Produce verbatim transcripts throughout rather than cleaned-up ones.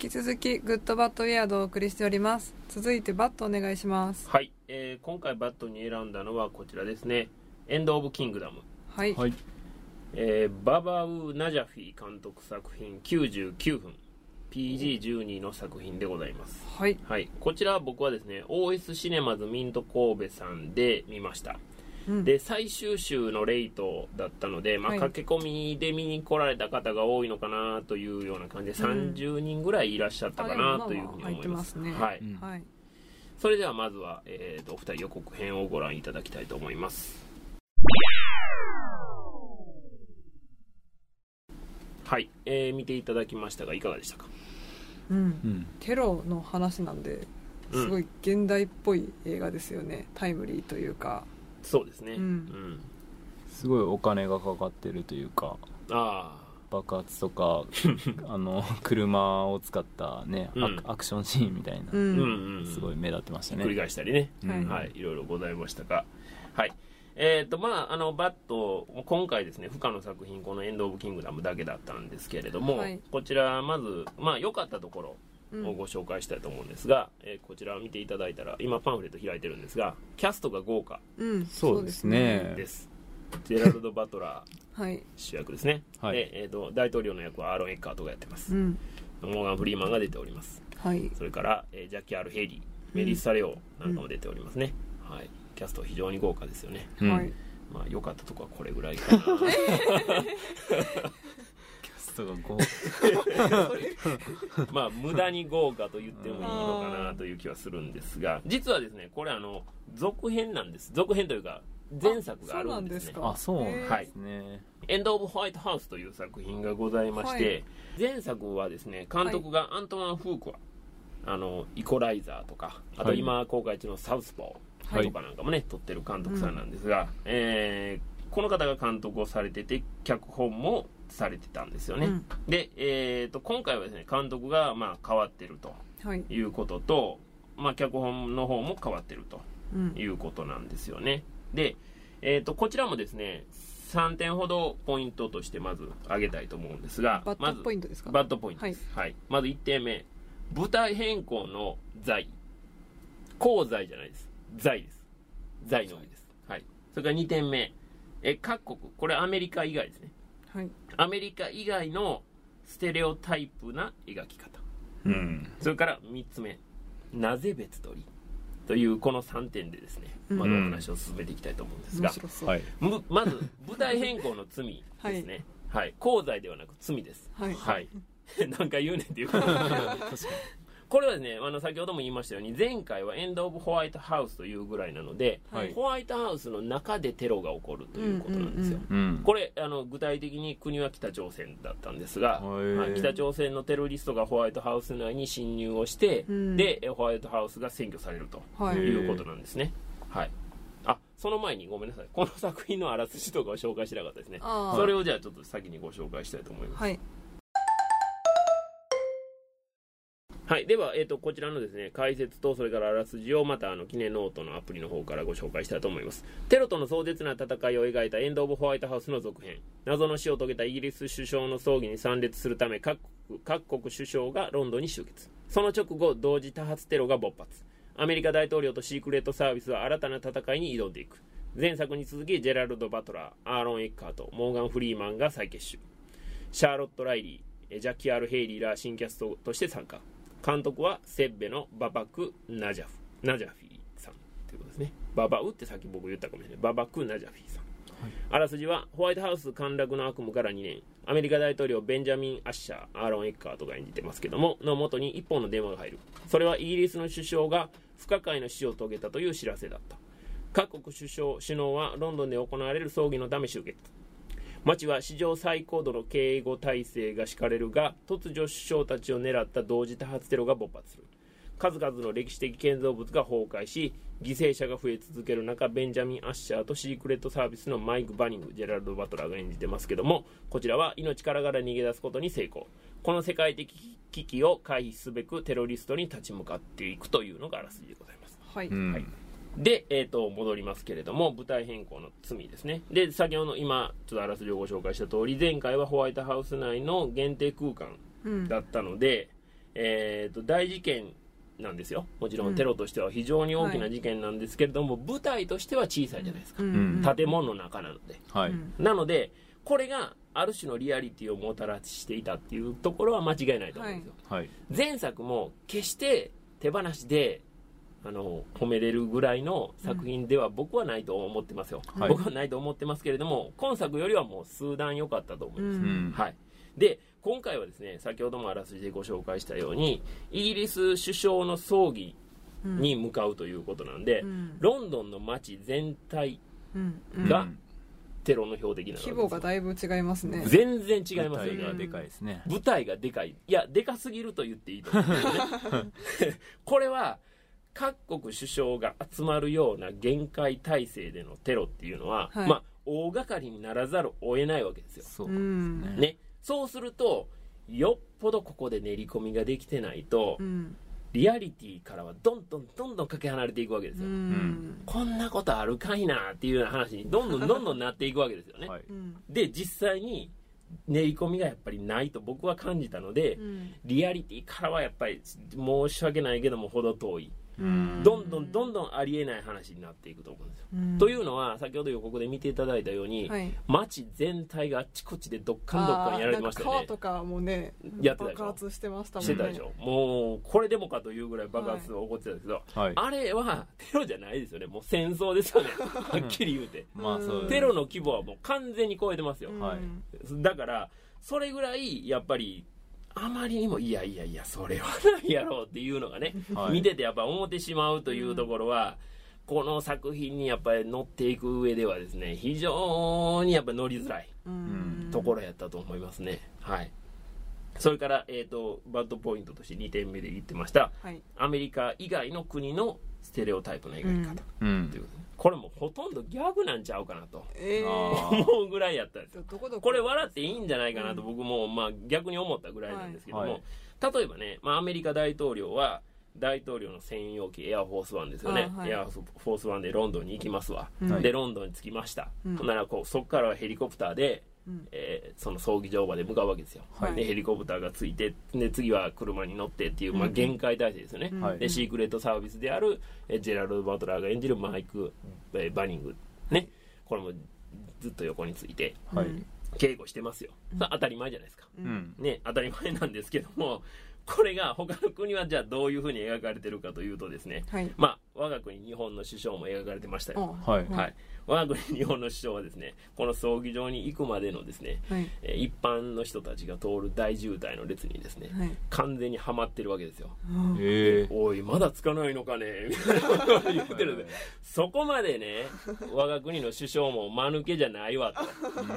き続きグッドバッドウェアードをお送りしております。続いてバットお願いします。 はい、えー、今回バットに選んだのはこちらですね。エンド・オブ・キングダム。 はい、はい、 えー、ババウ・ナジャフィ監督作品きゅうじゅうきゅうふん ピージーじゅうに の作品でございます。 はい、 はい、こちらは僕はですね オーエス シネマズミント神戸さんで見ました。うん、で最終週のレイトだったので、まあ、駆け込みで見に来られた方が多いのかなというような感じで、うん、さんじゅうにんぐらいいらっしゃったかなというふうに思います。はい、はい、それではまずは、えーと、お二人予告編をご覧いただきたいと思います。はい、えー、見ていただきましたがいかがでしたか？ うんうん、テロの話なんですごい現代っぽい映画ですよね、うん、タイムリーというか。 そうですね、うんうん、 すごいお金がかかってるというか、 あ爆発とかあの車を使った、ね、うん、アクションシーンみたいな、うんうん、すごい目立ってましたね。 繰り返したりね、うん、はい、いろいろございましたが、はい、えーとまあ、あのバット今回ですね不可の作品このエンド・オブ・キングダムだけだったんですけれども、はい、こちらまずまあ良かったところをご紹介したいと思うんですが、うん、えー、こちらを見ていただいたら今パンフレット開いてるんですがキャストが豪華、 うん、 そうですねですジェラルド・バトラー、はい、主役ですね、 はい、 でえー、と大統領の役はアーロン・エッカートがやってます、うん、モーガン・フリーマンが出ております、はい、それから、えー、ジャッキー・アル・ヘイリー、メリッサ・レオなんかも出ておりますね、うん、はい、キャスト非常に豪華ですよね、うん、はい、まあ良かったところはこれぐらいかなが豪華まあ無駄に豪華と言ってもいいのかなという気はするんですが、実はですねこれあの続編なんです。続編というか前作があるんですね。 あ、そうなんですか。あ、そうなんですね、はい、 エンド・オブ・ホワイトハウスという作品がございまして、はい、前作はですね監督がアントワン・フークワ、あのイコライザーとかあと今公開中のサウスポーとかなんかもね、はい、撮ってる監督さんなんですが、うん、えー、この方が監督をされてて脚本もされてたんですよね、うん、で、えー、と今回はですね監督がまあ変わってるということと、はい、まあ、脚本の方も変わってるということなんですよね、うん、で、えー、とこちらもですねさんてんほどポイントとしてまず挙げたいと思うんですが、 バッドポイントですか？ まずバッドポイントです、はいはい、まずいってんめ、舞台変更の罪、功罪じゃないです、罪です、罪のみです、はい、それからにてんめ、え各国、これアメリカ以外ですね、はい、アメリカ以外のステレオタイプな描き方、うん、それからみっつめ、なぜ別撮りというこのさんてんでですね、まだお話を進めていきたいと思うんですが、 うん、 はい、まず舞台変更の罪ですね、はいはい、功罪ではなく罪です、はいはい、何回言うねんっていう確かにこれはですね、あの先ほども言いましたように前回はエンド・オブ・ホワイトハウスというぐらいなので、はい、ホワイトハウスの中でテロが起こるということなんですよ、うんうんうん、これあの具体的に国は北朝鮮だったんですが、はい、北朝鮮のテロリストがホワイトハウス内に侵入をして、うん、でホワイトハウスが占拠されるということなんですね、はい、あ、その前にごめんなさい、この作品のあらすじとかを紹介しなかったですね。それをじゃあちょっと先にご紹介したいと思います。はい、はい、では、えーと、こちらのですね解説とそれからあらすじをまたあの記念ノートのアプリの方からご紹介したいと思います。テロとの壮絶な戦いを描いたエンド・オブ・ホワイトハウスの続編、謎の死を遂げたイギリス首相の葬儀に参列するため各国、各国首相がロンドンに集結。その直後同時多発テロが勃発。アメリカ大統領とシークレットサービスは新たな戦いに挑んでいく。前作に続きジェラルド・バトラー、アーロン・エッカート、モーガン・フリーマンが再結集。シャーロット・ライリー、ジャッキー・アル・ヘイリーら新キャストとして参加。監督はセッベのババク・ナジャフナジャフィさんということですね。ババウってさっき僕言ったかもしれない。ババク・ナジャフィさん、はい、あらすじはホワイトハウス陥落の悪夢からにねん、アメリカ大統領ベンジャミン・アッシャー、アーロン・エッカートが演じてますけどもの元に一本の電話が入る。それはイギリスの首相が不可解な死を遂げたという知らせだった。各国首相首脳はロンドンで行われる葬儀のため集結。街は史上最高度の警護体制が敷かれるが、突如首相たちを狙った同時多発テロが勃発する。数々の歴史的建造物が崩壊し、犠牲者が増え続ける中、ベンジャミン・アッシャーとシークレットサービスのマイク・バニング、ジェラルド・バトラーが演じてますけども、こちらは命からがら逃げ出すことに成功。この世界的危機を回避すべくテロリストに立ち向かっていくというのがあらすじでございます。 はい、 はい、で、えー、と戻りますけれども、舞台変更の罪ですね。で、先ほど今ちょっとあらすじをご紹介した通り、前回はホワイトハウス内の限定空間だったので、うん、 えー、と大事件なんですよ。もちろんテロとしては非常に大きな事件なんですけれども、うん、舞台としては小さいじゃないですか、うん、建物の中なので、はい、なのでこれがある種のリアリティをもたらしていたっていうところは間違いないと思うんですよ、はい、前作も決して手放しであの褒めれるぐらいの作品では僕はないと思ってますよ、うん、僕はないと思ってますけれども、今作よりはもう数段良かったと思います、うん、はい。で今回はですね、先ほどもあらすじでご紹介したようにイギリス首相の葬儀に向かうということなんで、うん、ロンドンの街全体がテロの標的なので、 規模がだいぶ違いますね。 全然違いますよね。 舞台がでかいですね。 舞台がでかい、いやでかすぎると言っていいと思うんですよねこれは各国首相が集まるような限界体制でのテロっていうのは、はい、まあ大掛かりにならざるを得ないわけですよ。 そうですね。 ね、そうするとよっぽどここで練り込みができてないと、うん、リアリティからはどんどんどんどんかけ離れていくわけですよ、うん、こんなことあるかいなっていうような話にどんどんどんどんなっていくわけですよね、はい、で実際に練り込みがやっぱりないと僕は感じたので、うん、リアリティからはやっぱり申し訳ないけども程遠い、うん、どんどんどんどんありえない話になっていくと思うんですよ、うん、というのは先ほど予告で見ていただいたように、はい、街全体があっちこっちでどっかんどっかんやられてましたよね。 川とかもねやってたでしょ、 爆発してましたもんね。 してたでしょ。もうこれでもかというぐらい爆発が起こってたんですけど、はい、あれはテロじゃないですよね。もう戦争ですよねはっきり言うてまあそうテロの規模はもう完全に超えてますよ、はい、だからそれぐらいやっぱりあまりにもいやいやいやそれはないやろうっていうのがね、はい、見ててやっぱ思ってしまうというところは、うん、この作品にやっぱり乗っていく上ではですね非常にやっぱ乗りづらいところやったと思いますね、はい。それから、えーと、バッドポイントとしてにてんめで言ってました、はい、アメリカ以外の国のステレオタイプの描き方、うん、というこれもほとんどギャグなんちゃうかなと、えー、思うぐらいやったんですよ。どこどここれ笑っていいんじゃないかなと僕も、まあ、逆に思ったぐらいなんですけども、はい、例えばね、まあ、アメリカ大統領は大統領の専用機エアフォースワンですよね、はい、エアフォースワンでロンドンに行きますわ、うん、でロンドンに着きました、うん、ほんならこうそこからはヘリコプターでうんえー、その葬儀場まで向かうわけですよ、はい、でヘリコプターがついてで次は車に乗ってっていう、まあ、限界体制ですよね、うん、でシークレットサービスである、えー、ジェラルド・バトラーが演じるマイク、えー、バニング、ね、これもずっと横について、はい、警護してますよ、うん、当たり前じゃないですか、うんね、当たり前なんですけどもこれが他の国はじゃあどういうふうに描かれてるかというとですね、はい、まあ我が国日本の首相も描かれてましたよ、はいはい、我が国日本の首相はですねこの葬儀場に行くまでのですね、はい、えー、一般の人たちが通る大渋滞の列にですね、はい、完全にはまってるわけですよ、へー、おいまだつかないのかねみたいなこと言ってるんでそこまでね我が国の首相も間抜けじゃないわと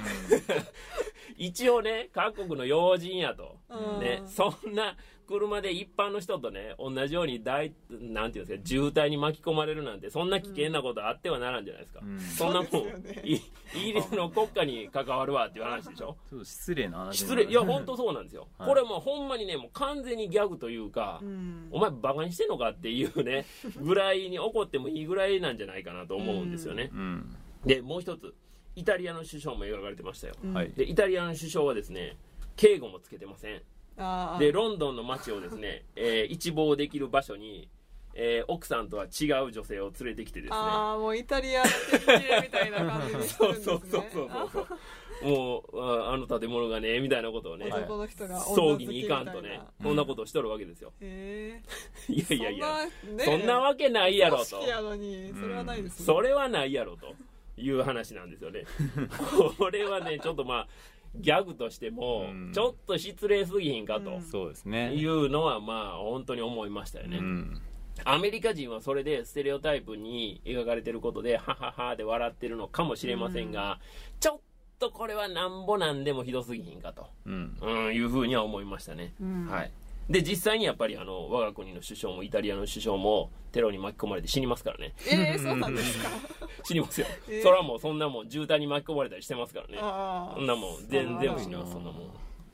一応ね各国の要人やと、ね、そんな車で一般の人とね同じように大なんていうんですか渋滞に巻き込まれるなんてそんな危険なことあってはならんじゃないですか、うん、そんなもん、ね、イギリスの国家に関わるわっていう話でしょ。 ちょっと失礼な話、 失礼、いや本当そうなんですよ、はい、これもうほんまにねもう完全にギャグというか、うん、お前バカにしてんのかっていうねぐらいに怒ってもいいぐらいなんじゃないかなと思うんですよね、うん、でもう一つイタリアの首相も描かれてましたよ、うん、でイタリアの首相はですね警護もつけてません。あでロンドンの街をですね、えー、一望できる場所に、えー、奥さんとは違う女性を連れてきてですね、 ああもうイタリアのみたいな感じにしてるんですねそうそうそうそうそうもう あ, あの建物がねみたいなことをね、男の人が葬儀に行かんとね、うん、そんなことをしとるわけですよ。へえ。いやいやいや そん な,、ね、そんなわけないやろと。 組織やのにそれはないですね、 うん、それはないやろという話なんですよねこれはねちょっとまあギャグとしてもちょっと失礼すぎひんかと、うん、そうですね、いうのはまあ本当に思いましたよね、うん、アメリカ人はそれでステレオタイプに描かれてることでハハハで笑ってるのかもしれませんが、うん、ちょっとこれはなんぼなんでもひどすぎひんかと、うんうん、いうふうには思いましたね、うん、はい。で実際にやっぱりあの我が国の首相もイタリアの首相もテロに巻き込まれて死にますからね。 えー、そうなんですか死にますよ、えー、それはもうそんなもん渋滞に巻き込まれたりしてますからね。そんなもん全然死にます。そんなもん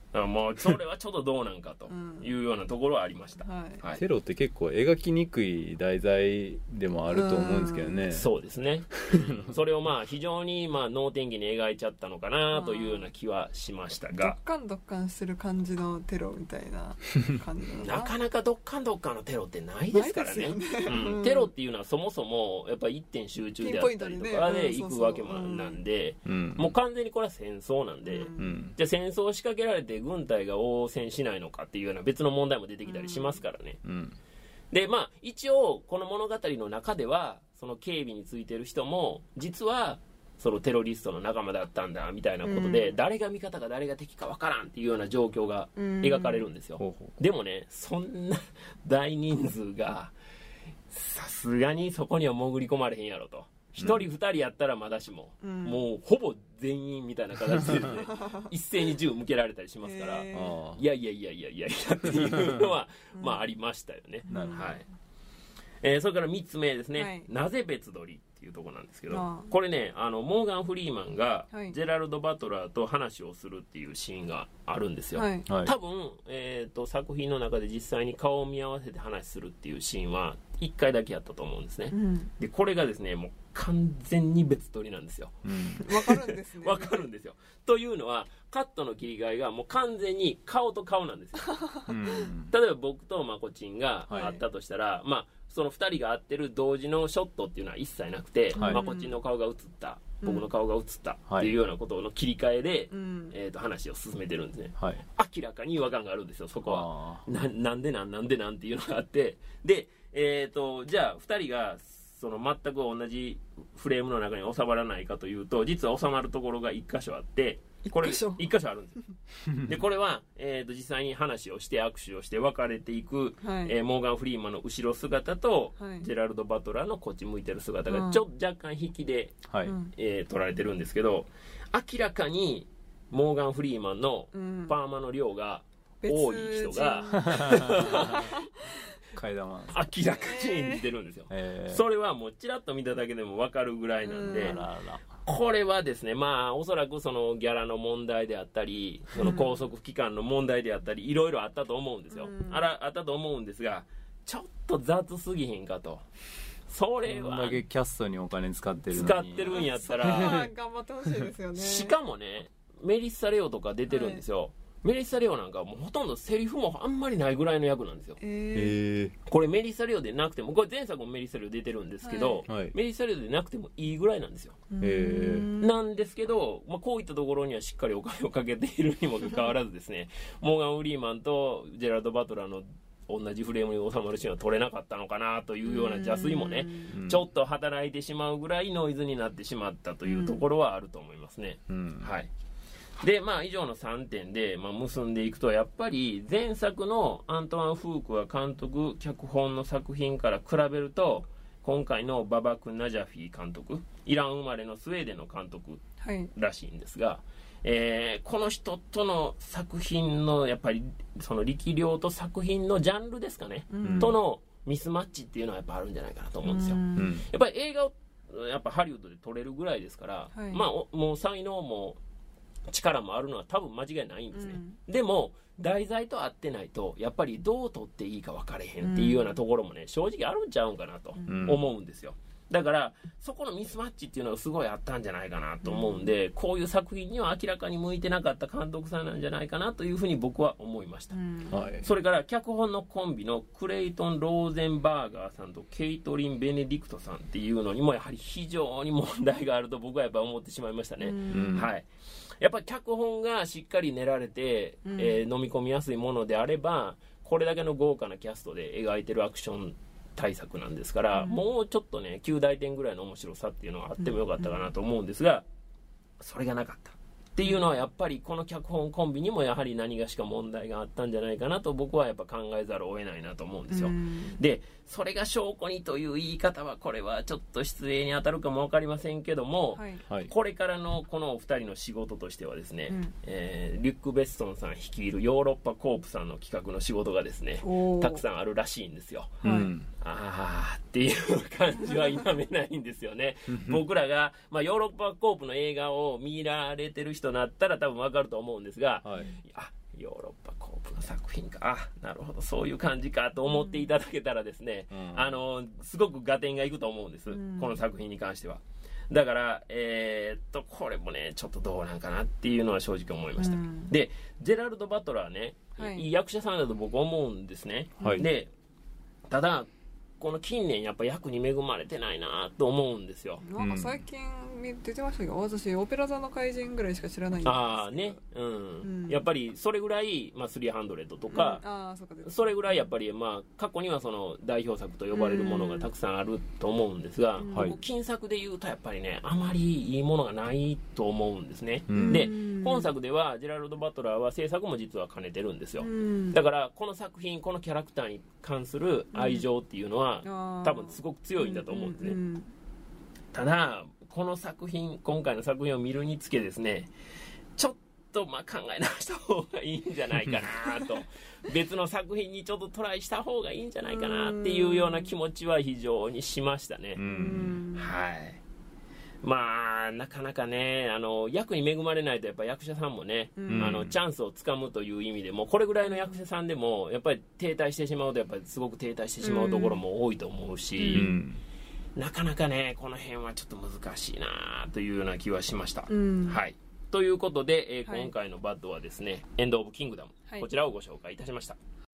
だからもうそれはちょっとどうなんかというようなところはありました、うんはいはい、テロって結構描きにくい題材でもあると思うんですけどね。 そうですねそれをまあ非常にまあ能天気に描いちゃったのかなというような気はしましたが、 ドッカンドッカンしてる感じのテロみたいな感じなかなかドッカンドッカンのテロってないですからね、ねうん、テロっていうのはそもそもやっぱり一点集中であったりとかで行くわけなんで、もう完全にこれは戦争なんで、うん、じゃあ戦争を仕掛けられて軍隊が応戦しないのかっていうような別の問題も出てきたりしますからね、うん、でまあ一応この物語の中ではその警備についてる人も実はそのテロリストの仲間だったんだみたいなことで、うん、誰が味方か誰が敵かわからんっていうような状況が描かれるんですよ、うん、でもねそんな大人数がさすがにそこには潜り込まれへんやろと、一人二人やったらまだしも、うん、もうほぼ全員みたいな形で、ね、一斉に銃向けられたりしますから、いやいやいやいやいやいやっていうのは、うん、まあありましたよね、うん、はい、えー、それからみっつめですね、はい、なぜ別撮りっていうところなんですけど、これねあのモーガン・フリーマンがジェラルド・バトラーと話をするっていうシーンがあるんですよ、はい、多分、えーと、作品の中で実際に顔を見合わせて話するっていうシーンはいっかいだけやったと思うんですね、うん、でこれがですねもう完全に別撮りなんですよ、 うん、分かるんですね分かるんですよ。というのはカットの切り替えがもう完全に顔と顔なんですよ、うん、例えば僕とまこちんがあったとしたら、はい、まあそのふたりが合ってる同時のショットっていうのは一切なくて、はい、まこちんの顔が映った、僕の顔が映ったっていうようなことの切り替えで、うん、えー、と話を進めてるんですね、はい、明らかに違和感があるんですよそこは。 な, なんでなんなんでなんっていうのがあって、で、えー、とじゃあふたりがその全く同じフレームの中に収まらないかというと、実は収まるところがいっ箇所あって、これいっ箇所あるんですよでこれは、えー、と実際に話をして握手をして別れていく、はい、えー、モーガン・フリーマンの後ろ姿と、はい、ジェラルド・バトラーのこっち向いてる姿がちょっと若干引きで、はい、えー、撮られてるんですけど、明らかにモーガン・フリーマンのパーマの量が多い人が、うん替え玉明らかに演じてるんですよ、えー、それはもうちらっと見ただけでも分かるぐらいなんで、うん、これはですね、まあおそらくそのギャラの問題であったり、その拘束期間の問題であったり、いろいろあったと思うんですよ、うん、あらあったと思うんですが、ちょっと雑すぎへんかと。それはこんだけキャストにお金使ってるのに使ってるんやったら頑張ってほしいですよね。 しかもねメリッサ・レオとか出てるんですよ、はい、メリッサ・レオなんかもうほとんどセリフもあんまりないぐらいの役なんですよ、えー、これメリッサ・レオでなくても、これ前作もメリッサ・レオ出てるんですけど、はい、メリッサ・レオでなくてもいいぐらいなんですよ、えー、なんですけど、まあ、こういったところにはしっかりお金をかけているにもかかわらずですねモーガン・フリーマンとジェラルド・バトラーの同じフレームに収まるシーンは撮れなかったのかなというような邪推もね、ちょっと働いてしまうぐらいノイズになってしまったというところはあると思いますね、うん、はい。でまあ以上のさんてんで、まあ、結んでいくと、やっぱり前作のアントワン・フークは監督脚本の作品から比べると、今回のババク・ナジャフィ監督、イラン生まれのスウェーデンの監督らしいんですが、はい、えー、この人との作品のやっぱりその力量と作品のジャンルですかね、うん、とのミスマッチっていうのはやっぱあるんじゃないかなと思うんですよ、うん、やっぱり映画をやっぱハリウッドで撮れるぐらいですから、はい、まあもう才能も力もあるのは多分間違いないんですね、うん、でも題材と合ってないとやっぱりどう撮っていいか分かれへんっていうようなところもね、正直あるんちゃうんかなと思うんですよ、うん、だからそこのミスマッチっていうのがすごいあったんじゃないかなと思うんで、うん、こういう作品には明らかに向いてなかった監督さんなんじゃないかなというふうに僕は思いました、うん、それから脚本のコンビのクレイトン・ローゼンバーガーさんとケイトリン・ベネディクトさんっていうのにもやはり非常に問題があると僕はやっぱ思ってしまいましたね、うん、はい。やっぱり脚本がしっかり練られて、うん、えー、飲み込みやすいものであれば、これだけの豪華なキャストで描いてるアクション大作なんですから、うん、もうちょっとねきゅう大点ぐらいの面白さっていうのがあってもよかったかなと思うんですが、それがなかったっていうのはやっぱりこの脚本コンビにもやはり何がしか問題があったんじゃないかなと僕はやっぱ考えざるを得ないなと思うんですよ、うん、でそれが証拠にという言い方はこれはちょっと失礼に当たるかも分かりませんけども、はい、これからのこのお二人の仕事としてはですね、うん、えー、リュック・ベッソンさん率いるヨーロッパコープさんの企画の仕事がですねたくさんあるらしいんですよ、うん、あーっていう感じは否めないんですよね僕らが、まあ、ヨーロッパコープの映画を見られてる人だったら多分分かると思うんですが、はい、あヨーロッパコープの作品か、あ、なるほど、そういう感じかと思っていただけたらですね、うん、あのすごく合点がいくと思うんです、うん、この作品に関しては。だからえー、っとこれもねちょっとどうなんかなっていうのは正直思いました、うん、でジェラルド・バトラーね、はい、いい役者さんだと僕は思うんですね、はい、でただこの近年やっぱ役に恵まれてないなと思うんですよ。 なんか最近出てましたけど、私オペラ座の怪人ぐらいしか知らないんですけど。 ああね、うん、うん、やっぱりそれぐらい、まあ、スリーハンドレッドとか、うん、あそうかそれぐらいやっぱり、まあ、過去にはその代表作と呼ばれるものがたくさんあると思うんですが、うん、金作でいうとやっぱりねあまりいいものがないと思うんですね、うん、で本作ではジェラルド・バトラーは制作も実は兼ねてるんですよ、うん、だからこの作品このキャラクターに関する愛情っていうのは、うん、多分すごく強いんだと思うんですね、うんうんうん、ただこの作品今回の作品を見るにつけですねちょっとまあ考え直した方がいいんじゃないかなと別の作品にちょっとトライした方がいいんじゃないかなっていうような気持ちは非常にしましたね。うんはいまあなかなかねあの役に恵まれないとやっぱ役者さんもね、うん、あのチャンスをつかむという意味でもこれぐらいの役者さんでもやっぱり停滞してしまうとやっぱりすごく停滞してしまうところも多いと思うし、うんうん、なかなかねこの辺はちょっと難しいなというような気はしました、うん、はいということで、えーはい、今回のバッドはですねエンドオブキングダム、はい、こちらをご紹介いたしました。